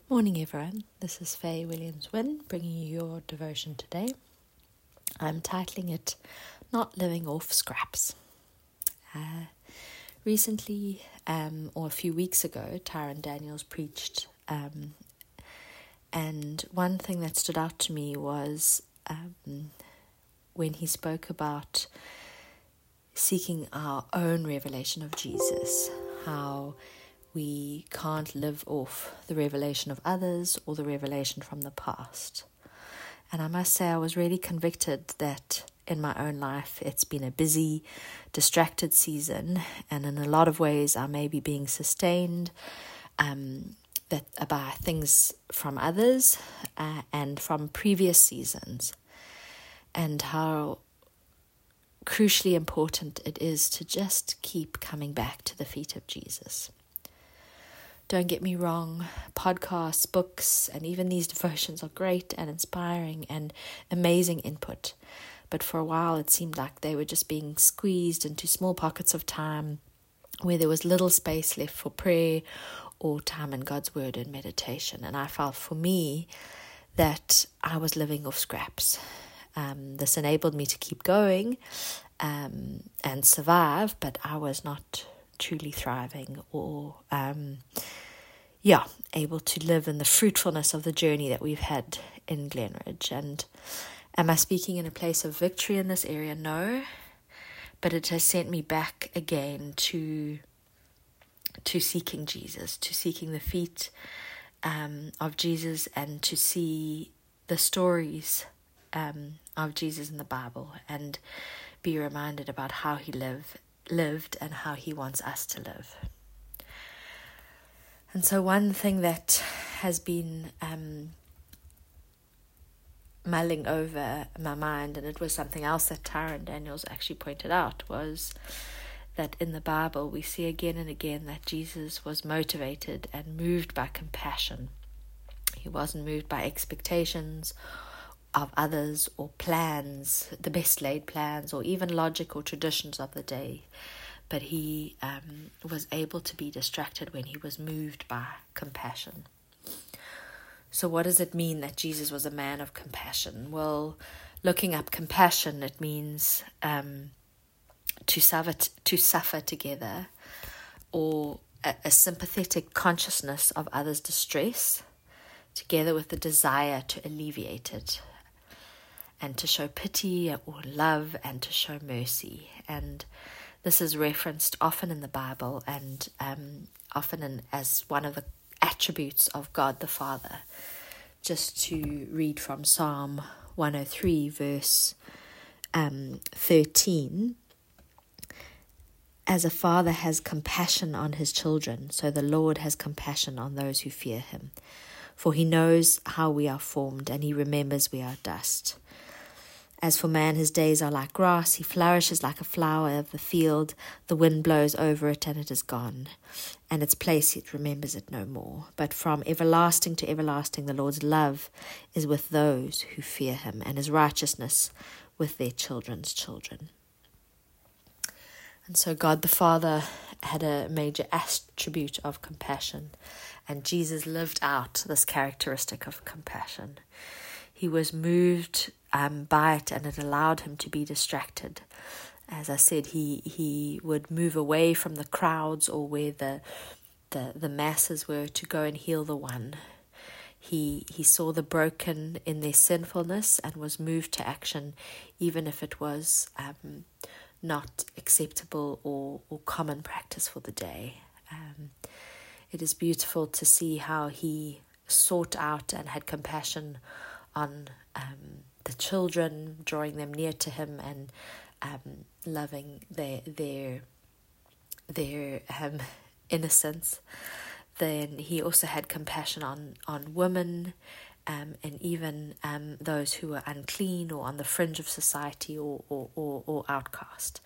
Morning everyone, this is Faye Williams-Wynn bringing you your devotion today. I'm titling it Not Living Off Scraps. Recently, or a few weeks ago, Tyron Daniels preached, and one thing that stood out to me was when he spoke about seeking our own revelation of Jesus, how we can't live off the revelation of others or the revelation from the past. And I must say I was really convicted that in my own life it's been a busy, distracted season, and in a lot of ways I may be being sustained by things from others and from previous seasons, and how crucially important it is to just keep coming back to the feet of Jesus. Don't get me wrong, podcasts, books, and even these devotions are great and inspiring and amazing input. But for a while it seemed like they were just being squeezed into small pockets of time where there was little space left for prayer or time in God's Word and meditation. And I felt for me that I was living off scraps. This enabled me to keep going and survive, but I was not truly thriving or able to live in the fruitfulness of the journey that we've had in Glenridge. And am I speaking in a place of victory in this area? No, but it has sent me back again to seeking Jesus, to seeking the feet of Jesus, and to see the stories of Jesus in the Bible and be reminded about how he lived and how he wants us to live. And so one thing that has been mulling over my mind, and it was something else that Tyron Daniels actually pointed out, was that in the Bible we see again and again that Jesus was motivated and moved by compassion. He wasn't moved by expectations of others or plans, the best laid plans, or even logic or traditions of the day. But he was able to be distracted when he was moved by compassion. So what does it mean that Jesus was a man of compassion? Well, looking up compassion, it means to suffer together, or a sympathetic consciousness of others' distress, together with the desire to alleviate it, and to show pity or love and to show mercy. And this is referenced often in the Bible and often as one of the attributes of God the Father. Just to read from Psalm 103 verse 13. As a father has compassion on his children, so the Lord has compassion on those who fear him. For he knows how we are formed, and he remembers we are dust. As for man, his days are like grass. He flourishes like a flower of the field. The wind blows over it, and it is gone, and its place it remembers it no more. But from everlasting to everlasting, the Lord's love is with those who fear him, and his righteousness with their children's children. And so God the Father had a major attribute of compassion, and Jesus lived out this characteristic of compassion. He was moved by it, and it allowed him to be distracted. As I said, he would move away from the crowds or where the masses were to go and heal the one. He saw the broken in their sinfulness and was moved to action, even if it was not acceptable or common practice for the day. It is beautiful to see how he sought out and had compassion on the children, drawing them near to him and loving their innocence. Then he also had compassion on women and even those who were unclean or on the fringe of society or outcast.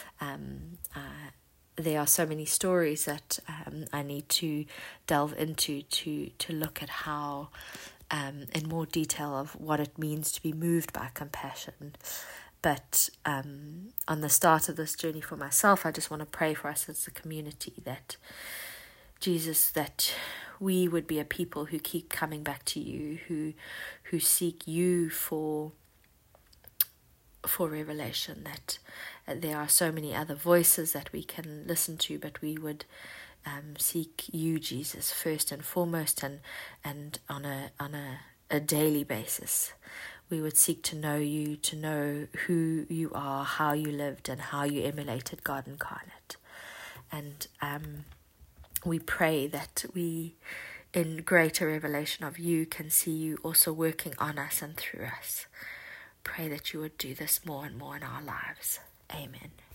There are so many stories that I need to delve into to look at how in more detail of what it means to be moved by compassion. But on the start of this journey for myself, I just want to pray for us as a community that Jesus, that we would be a people who keep coming back to you, who seek you for revelation, that there are so many other voices that we can listen to, but we would seek you, Jesus, first and foremost, and on a daily basis. We would seek to know you, to know who you are, how you lived, and how you emulated God incarnate. And we pray that we, in greater revelation of you, can see you also working on us and through us. Pray that you would do this more and more in our lives. Amen.